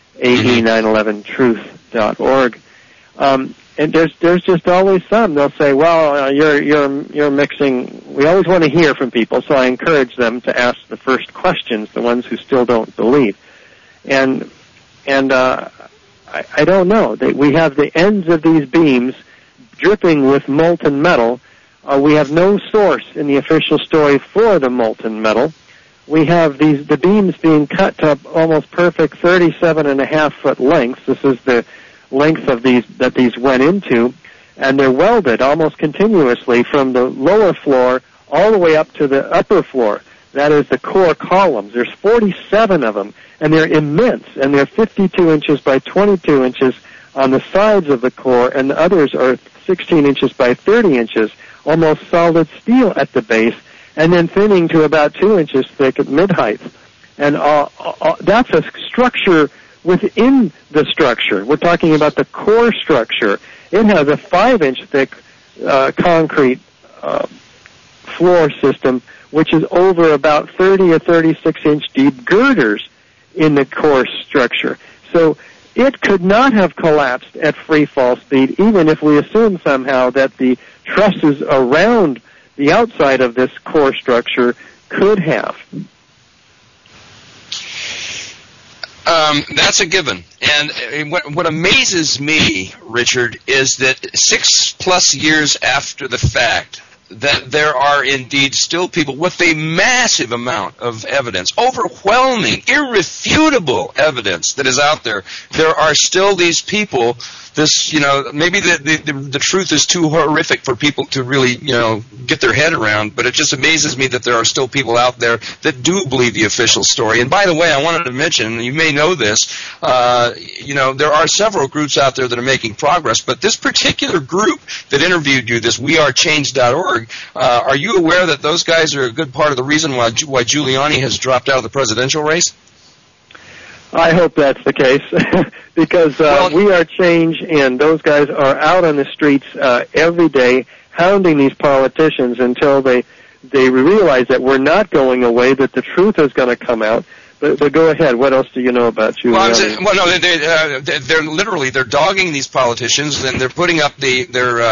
ae911truth.org. And there's just always some. They'll say, "Well, you're mixing." We always want to hear from people, so I encourage them to ask the first questions, the ones who still don't believe. And I don't know. We have the ends of these beams dripping with molten metal. We have no source in the official story for the molten metal. We have the beams being cut to almost perfect 37.5-foot lengths. This is the length of these went into, and they're welded almost continuously from the lower floor all the way up to the upper floor. That is the core columns. There's 47 of them, and they're immense, and they're 52 inches by 22 inches on the sides of the core, and the others are 16 inches by 30 inches, almost solid steel at the base, and then thinning to about 2 inches thick at mid-height. And that's a structure within the structure. We're talking about the core structure. It has a 5-inch thick concrete floor system, which is over about 30 or 36-inch deep girders in the core structure. So it could not have collapsed at free fall speed, even if we assume somehow that the trusses around the outside of this core structure could have. That's a given. And what amazes me, Richard, is that 6+ years after the fact, that there are indeed still people with a massive amount of evidence, overwhelming, irrefutable evidence that is out there. There are still these people. This, maybe the truth is too horrific for people to really, get their head around, but it just amazes me that there are still people out there that do believe the official story. And by the way, I wanted to mention, you may know this, there are several groups out there that are making progress, but this particular group that interviewed you, this WeAreChange.org, are you aware that those guys are a good part of the reason why Giuliani has dropped out of the presidential race? I hope that's the case, because We Are Change and those guys are out on the streets every day hounding these politicians until they realize that we're not going away, that the truth is going to come out. But go ahead. What else do you know about Giuliani? They're dogging these politicians, and they're putting up the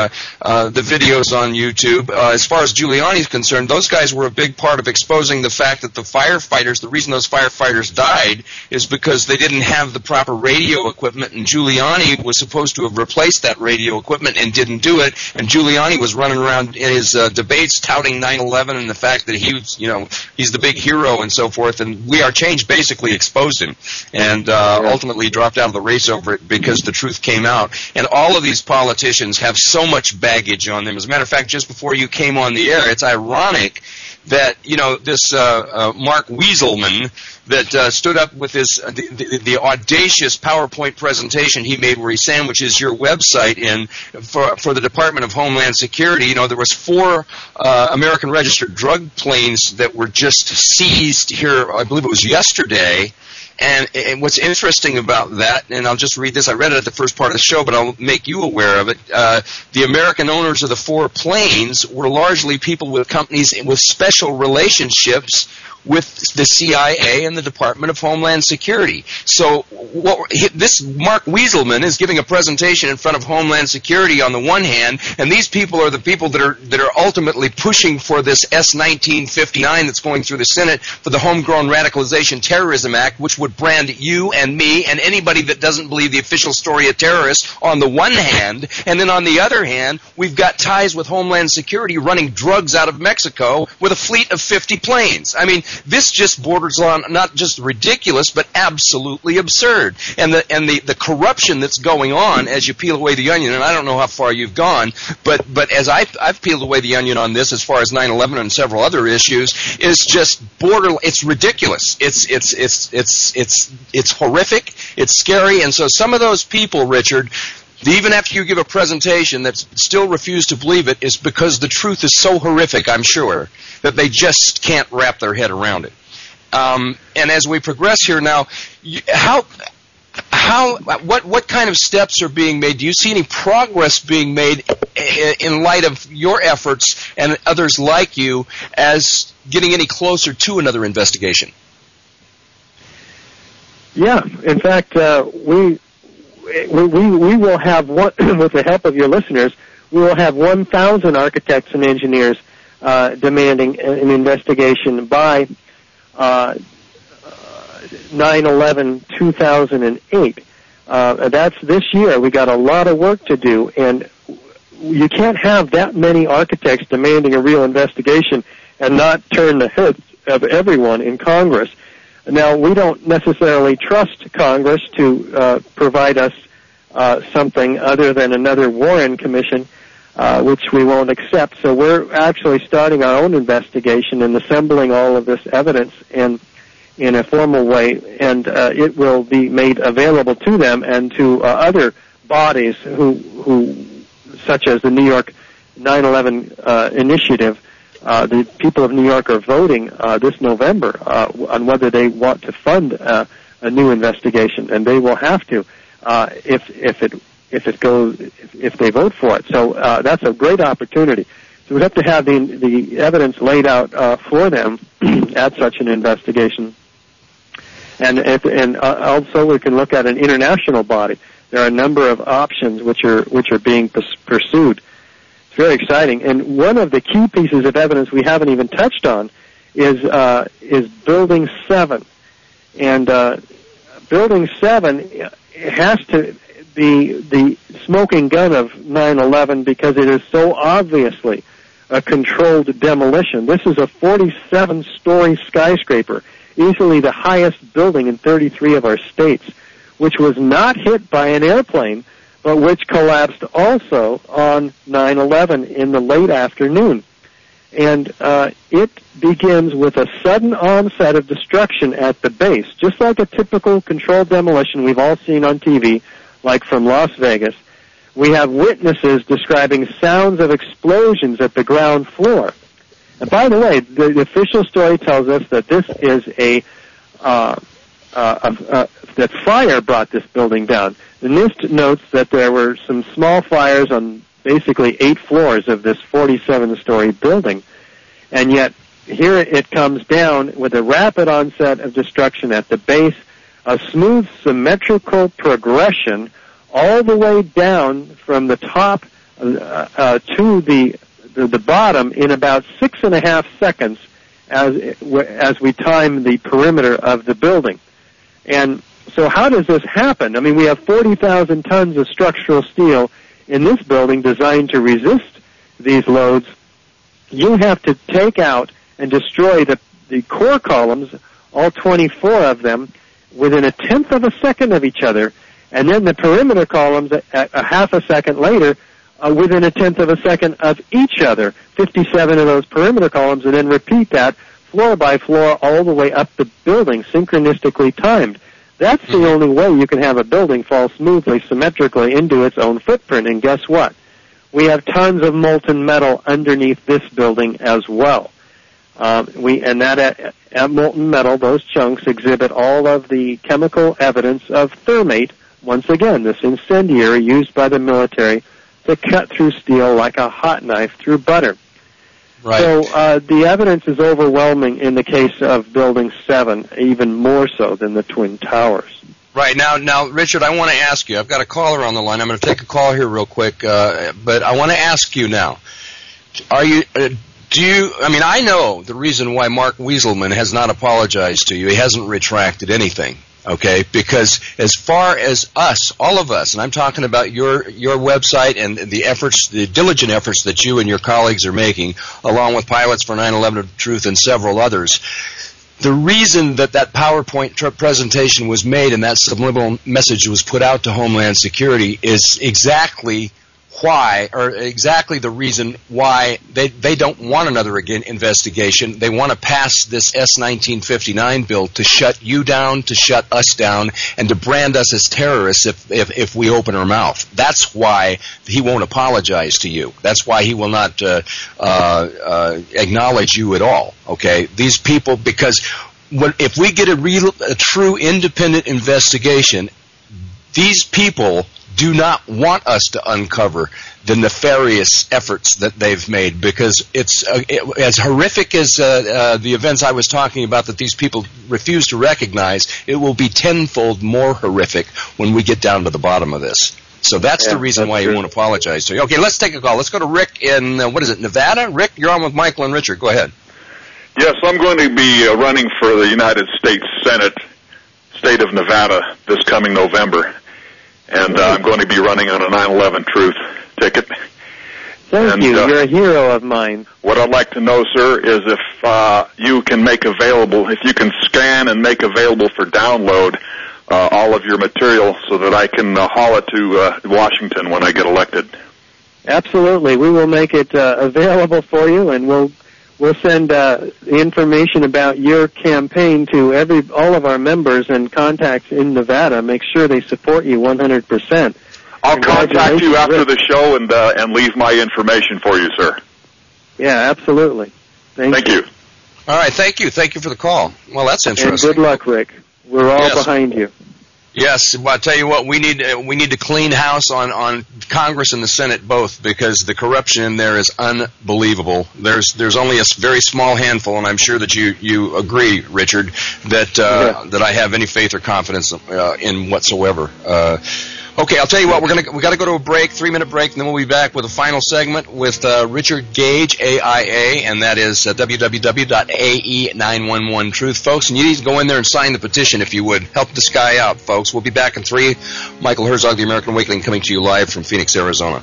videos on YouTube. As far as Giuliani is concerned, those guys were a big part of exposing the fact that the reason those firefighters died is because they didn't have the proper radio equipment, and Giuliani was supposed to have replaced that radio equipment and didn't do it. And Giuliani was running around in his debates touting 9/11 and the fact that he's the big hero and so forth. And We Are Change basically exposed him and ultimately dropped out of the race over it because the truth came out. And all of these politicians have so much baggage on them. As a matter of fact, just before you came on the air, it's ironic that this Mark Wieselman that stood up with the audacious PowerPoint presentation he made where he sandwiches your website in for the Department of Homeland Security. There was 4 American registered drug planes that were just seized here, I believe it was yesterday. And what's interesting about that, and I'll just read this, I read it at the first part of the show, but I'll make you aware of it. The American owners of the 4 planes were largely people with companies with special relationships with the CIA and the Department of Homeland Security. So this Mark Wieselman is giving a presentation in front of Homeland Security on the one hand, and these people are the people that are ultimately pushing for this S-1959 that's going through the Senate for the Homegrown Radicalization Terrorism Act, which would brand you and me and anybody that doesn't believe the official story of terrorists on the one hand, and then on the other hand, we've got ties with Homeland Security running drugs out of Mexico with a fleet of 50 planes. I mean, this just borders on not just ridiculous, but absolutely absurd. And the corruption that's going on as you peel away the onion, and I don't know how far you've gone, but as I've peeled away the onion on this, as far as 9/11 and several other issues, is just it's ridiculous. It's horrific. It's scary. And so some of those people, Richard, even after you give a presentation that still refuse to believe it, is because the truth is so horrific, I'm sure, that they just can't wrap their head around it. And as we progress here now, what kind of steps are being made? Do you see any progress being made in light of your efforts and others like you as getting any closer to another investigation? Yeah, in fact, we will have one, with the help of your listeners, we will have 1,000 architects and engineers demanding an investigation by 9/11/2008. That's this year. We got a lot of work to do, and you can't have that many architects demanding a real investigation and not turn the heads of everyone in Congress. Now, we don't necessarily trust Congress to provide us something other than another Warren Commission, which we won't accept. So we're actually starting our own investigation and assembling all of this evidence in a formal way, and it will be made available to them and to other bodies who such as the New York 9/11 initiative. The people of New York are voting this November on whether they want to fund a new investigation, and they will have to if they vote for it. So that's a great opportunity. So we have to have the evidence laid out for them at such an investigation. And also we can look at an international body. There are a number of options which are being pursued. It's very exciting. And one of the key pieces of evidence we haven't even touched on is Building 7. And Building 7 has to be the smoking gun of 9/11 because it is so obviously a controlled demolition. This is a 47-story skyscraper, easily the highest building in 33 of our states, which was not hit by an airplane, but which collapsed also on 9/11 in the late afternoon. And it begins with a sudden onset of destruction at the base, just like a typical controlled demolition we've all seen on TV, like from Las Vegas. We have witnesses describing sounds of explosions at the ground floor. And by the way, the official story tells us that this is that fire brought this building down. The NIST notes that there were some small fires on basically 8 floors of this 47-story building. And yet, here it comes down with a rapid onset of destruction at the base, a smooth, symmetrical progression all the way down from the top to the bottom in about 6.5 seconds as we time the perimeter of the building. And so how does this happen? I mean, we have 40,000 tons of structural steel in this building designed to resist these loads. You have to take out and destroy the core columns, all 24 of them, within 1/10 of a second of each other, and then the perimeter columns a half a second later within 1/10 of a second of each other, 57 of those perimeter columns, and then repeat that floor by floor all the way up the building, synchronistically timed. That's the only way you can have a building fall smoothly, symmetrically into its own footprint. And guess what? We have tons of molten metal underneath this building as well. That molten metal, those chunks, exhibit all of the chemical evidence of thermate, once again, this incendiary used by the military to cut through steel like a hot knife through butter. Right. So the evidence is overwhelming in the case of Building 7, even more so than the Twin Towers. Right. Now, Richard, I want to ask you. I've got a caller on the line. I'm going to take a call here real quick, but I want to ask you now. I know the reason why Mark Wieselman has not apologized to you. He hasn't retracted anything. Okay, because as far as us, all of us, and I'm talking about your website and the efforts, the diligent efforts that you and your colleagues are making, along with Pilots for 9/11 Truth and several others, the reason that PowerPoint presentation was made and that subliminal message was put out to Homeland Security is exactly the reason why they don't want another investigation. They want to pass this S-1959 bill to shut you down, to shut us down, and to brand us as terrorists if we open our mouth. That's why he won't apologize to you. That's why he will not acknowledge you at all. Okay, these people, because if we get a true independent investigation, these people do not want us to uncover the nefarious efforts that they've made, because it's as horrific as the events I was talking about that these people refuse to recognize. It will be tenfold more horrific when we get down to the bottom of this. So that's the reason why you won't apologize to you. Okay, let's take a call. Let's go to Rick in, Nevada? Rick, you're on with Michael and Richard. Go ahead. Yes, I'm going to be running for the United States Senate, state of Nevada, this coming November. And I'm going to be running on a 9/11 Truth ticket. Thank you. You're a hero of mine. What I'd like to know, sir, is if you can make available, if you can scan and make available for download all of your material so that I can haul it to Washington when I get elected. Absolutely. We will make it available for you, and we'll send the information about your campaign to all of our members and contacts in Nevada. Make sure they support you 100%. I'll contact you after the show and leave my information for you, sir. Yeah, absolutely. Thank you. All right, thank you. Thank you for the call. Well, that's interesting. And good luck, Rick. We're all behind you. Yes, well, I'll tell you what, we need to clean house on Congress and the Senate both, because the corruption in there is unbelievable. There's only a very small handful, and I'm sure that you agree, Richard, that I have any faith or confidence in whatsoever. Okay, I'll tell you what, we got to go to a break, 3-minute break, and then we'll be back with a final segment with Richard Gage, AIA, and that is www.ae911truth, folks. And you need to go in there and sign the petition if you would. Help this guy out, folks. We'll be back in 3. Michael Herzog, The American Awakening, coming to you live from Phoenix, Arizona.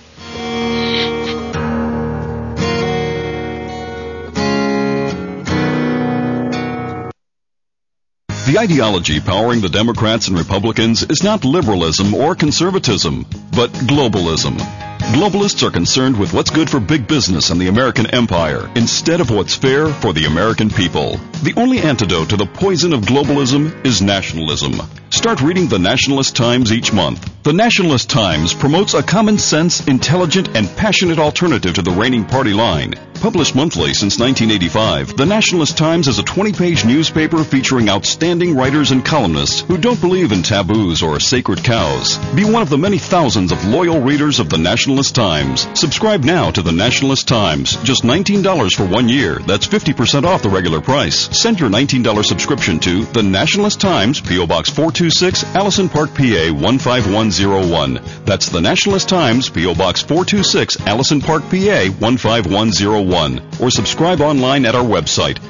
The ideology powering the Democrats and Republicans is not liberalism or conservatism, but globalism. Globalists are concerned with what's good for big business and the American empire instead of what's fair for the American people. The only antidote to the poison of globalism is nationalism. Start reading the Nationalist Times each month. The Nationalist Times promotes a common sense, intelligent, and passionate alternative to the reigning party line. Published monthly since 1985, the Nationalist Times is a 20-page newspaper featuring outstanding writers and columnists who don't believe in taboos or sacred cows. Be one of the many thousands of loyal readers of the Nationalist Times. Subscribe now to the Nationalist Times. Just $19 for 1 year. That's 50% off the regular price. Send your $19 subscription to the Nationalist Times, P.O. Box 426, Allison Park, PA 15101. That's the Nationalist Times, P.O. Box 426, Allison Park, PA 15101. Or subscribe online at our website,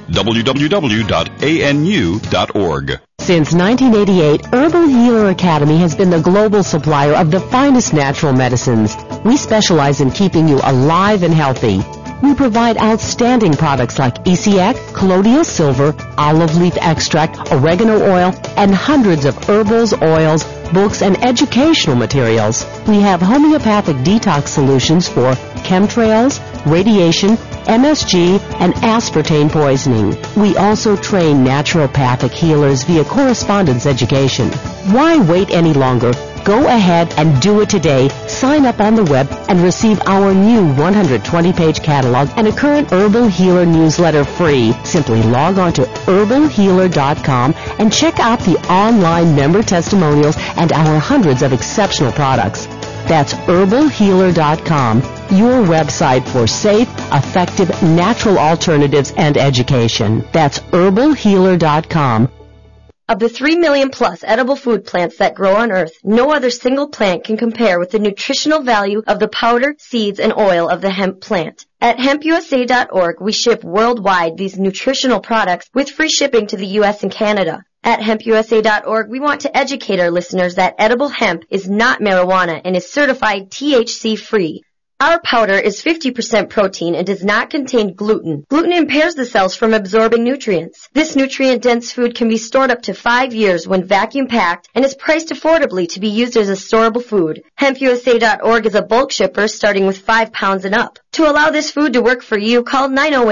www.anu.org. Since 1988, Herbal Healer Academy has been the global supplier of the finest natural medicines. We specialize in keeping you alive and healthy. We provide outstanding products like ECX, colloidal silver, olive leaf extract, oregano oil, and hundreds of herbals, oils, books, and educational materials. We have homeopathic detox solutions for chemtrails, radiation, MSG, and aspartame poisoning. We also train naturopathic healers via correspondence education. Why wait any longer? Go ahead and do it today. Sign up on the web and receive our new 120-page catalog and a current Herbal Healer newsletter free. Simply log on to herbalhealer.com and check out the online member testimonials and our hundreds of exceptional products. That's herbalhealer.com, your website for safe, effective, natural alternatives and education. That's herbalhealer.com. Of the 3 million plus edible food plants that grow on Earth, no other single plant can compare with the nutritional value of the powder, seeds, and oil of the hemp plant. At hempusa.org, we ship worldwide these nutritional products with free shipping to the U.S. and Canada. At hempusa.org, we want to educate our listeners that edible hemp is not marijuana and is certified THC-free. Our powder is 50% protein and does not contain gluten. Gluten impairs the cells from absorbing nutrients. This nutrient-dense food can be stored up to 5 years when vacuum-packed and is priced affordably to be used as a storable food. HempUSA.org is a bulk shipper starting with 5 pounds and up. To allow this food to work for you, call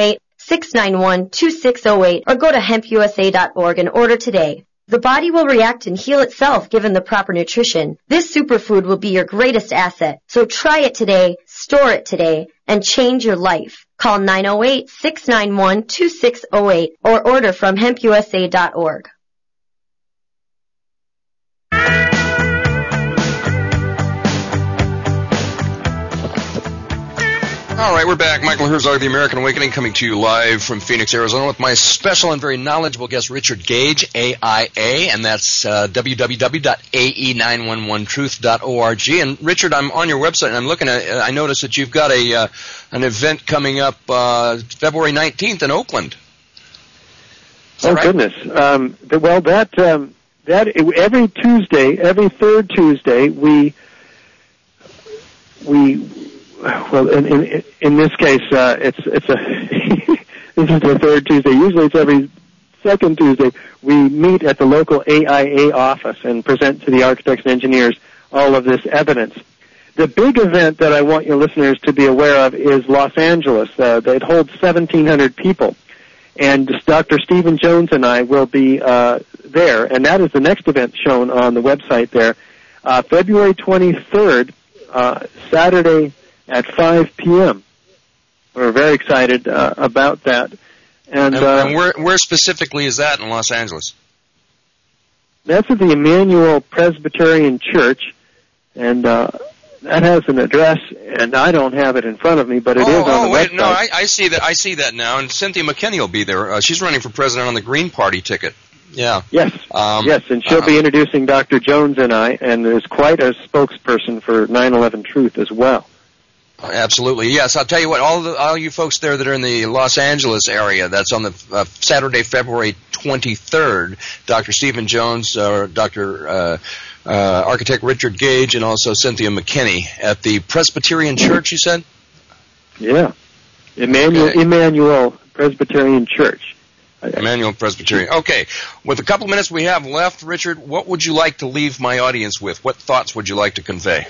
908-691-2608 or go to hempusa.org and order today. The body will react and heal itself given the proper nutrition. This superfood will be your greatest asset. So try it today, store it today, and change your life. Call 908-691-2608 or order from hempusa.org. All right, we're back. Michael Herzog, The American Awakening, coming to you live from Phoenix, Arizona, with my special and very knowledgeable guest, Richard Gage, AIA, and that's www.ae911truth.org. And Richard, I'm on your website, and I'm looking at. I noticed that you've got an event coming up February 19th in Oakland. Right? Goodness! Well, that every Tuesday, every third Tuesday, we. Well, in this case, it's a this is the third Tuesday. Usually it's every second Tuesday, we meet at the local AIA office and present to the architects and engineers all of this evidence. The big event that I want your listeners to be aware of is Los Angeles. It holds 1,700 people. And Dr. Stephen Jones and I will be there, and that is the next event shown on the website there. February 23rd, Saturday at 5 p.m. We're very excited about that. And where specifically is that in Los Angeles? That's at the Emmanuel Presbyterian Church, and that has an address, and I don't have it in front of me, but it is on the website. No, I see that. I see that now. And Cynthia McKinney will be there. She's running for president on the Green Party ticket. Yeah. Yes. Yes, and she'll be introducing Dr. Jones and I, and is quite a spokesperson for 9/11 Truth as well. Absolutely. Yes, I'll tell you what, all you folks there that are in the Los Angeles area, that's on the Saturday, February 23rd, Dr. Stephen Jones, Dr. Architect Richard Gage, and also Cynthia McKinney at the Presbyterian Church, you said? Yeah. Emmanuel Presbyterian Church. Emmanuel Presbyterian. Okay. With a couple minutes we have left, Richard, what would you like to leave my audience with? What thoughts would you like to convey?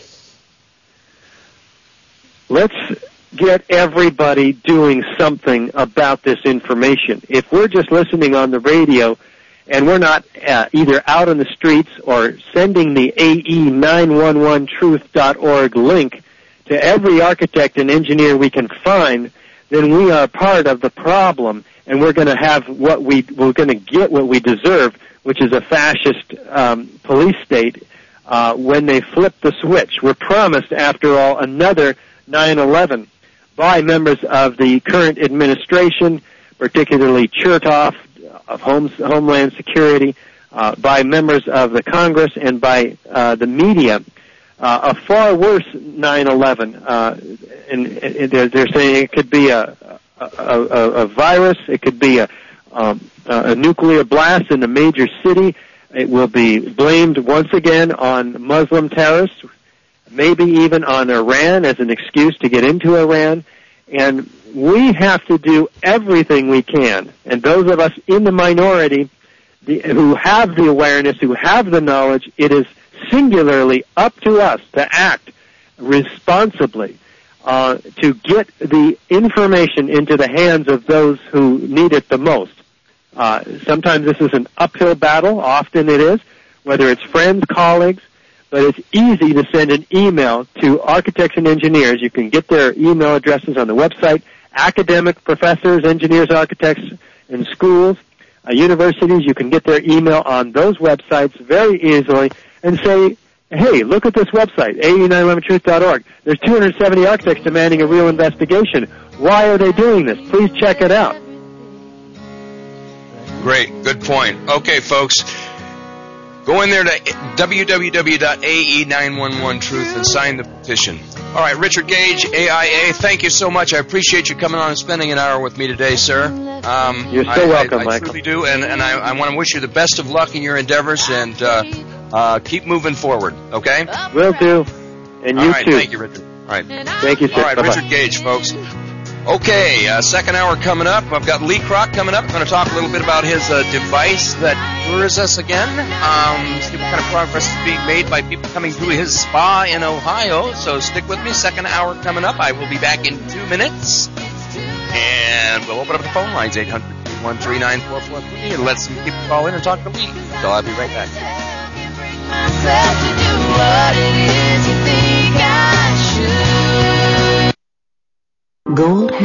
Let's get everybody doing something about this information. If we're just listening on the radio and we're not either out on the streets or sending the AE911truth.org link to every architect and engineer we can find, then we are part of the problem, and we're going to have we're going to get what we deserve, which is a fascist police state when they flip the switch. We're promised, after all, another 9/11 by members of the current administration, particularly Chertoff of Homeland Security, by members of the Congress, and by the media. A far worse 9/11, and they're saying it could be a virus, it could be a nuclear blast in a major city. It will be blamed once again on Muslim terrorists, maybe even on Iran as an excuse to get into Iran. And we have to do everything we can. And those of us in the minority who have the awareness, who have the knowledge, it is singularly up to us to act responsibly to get the information into the hands of those who need it the most. Sometimes this is an uphill battle. Often it is, whether it's friends, colleagues. But it's easy to send an email to architects and engineers. You can get their email addresses on the website. Academic professors, engineers, architects in schools, universities, you can get their email on those websites very easily and say, hey, look at this website, AE911truth.org. There's 270 architects demanding a real investigation. Why are they doing this? Please check it out. Great. Good point. Okay, folks. Go in there to www.ae911truth and sign the petition. All right, Richard Gage, AIA, thank you so much. I appreciate you coming on and spending an hour with me today, sir. You're so welcome, Michael. I truly do, and I want to wish you the best of luck in your endeavors, and keep moving forward, okay? Will do. And you too. Thank you, Richard. All right. Thank you, sir. All right, Bye-bye. Richard Gage, folks. Okay, second hour coming up. I've got Lee Kroc coming up. I'm going to talk a little bit about his device that cures us again. See what kind of progress is being made by people coming through his spa in Ohio. So stick with me. Second hour coming up. I will be back in 2 minutes. And we'll open up the phone lines, 800-313-9443, and let some people call in and talk to Lee. So I'll be right back. Myself to do what it is.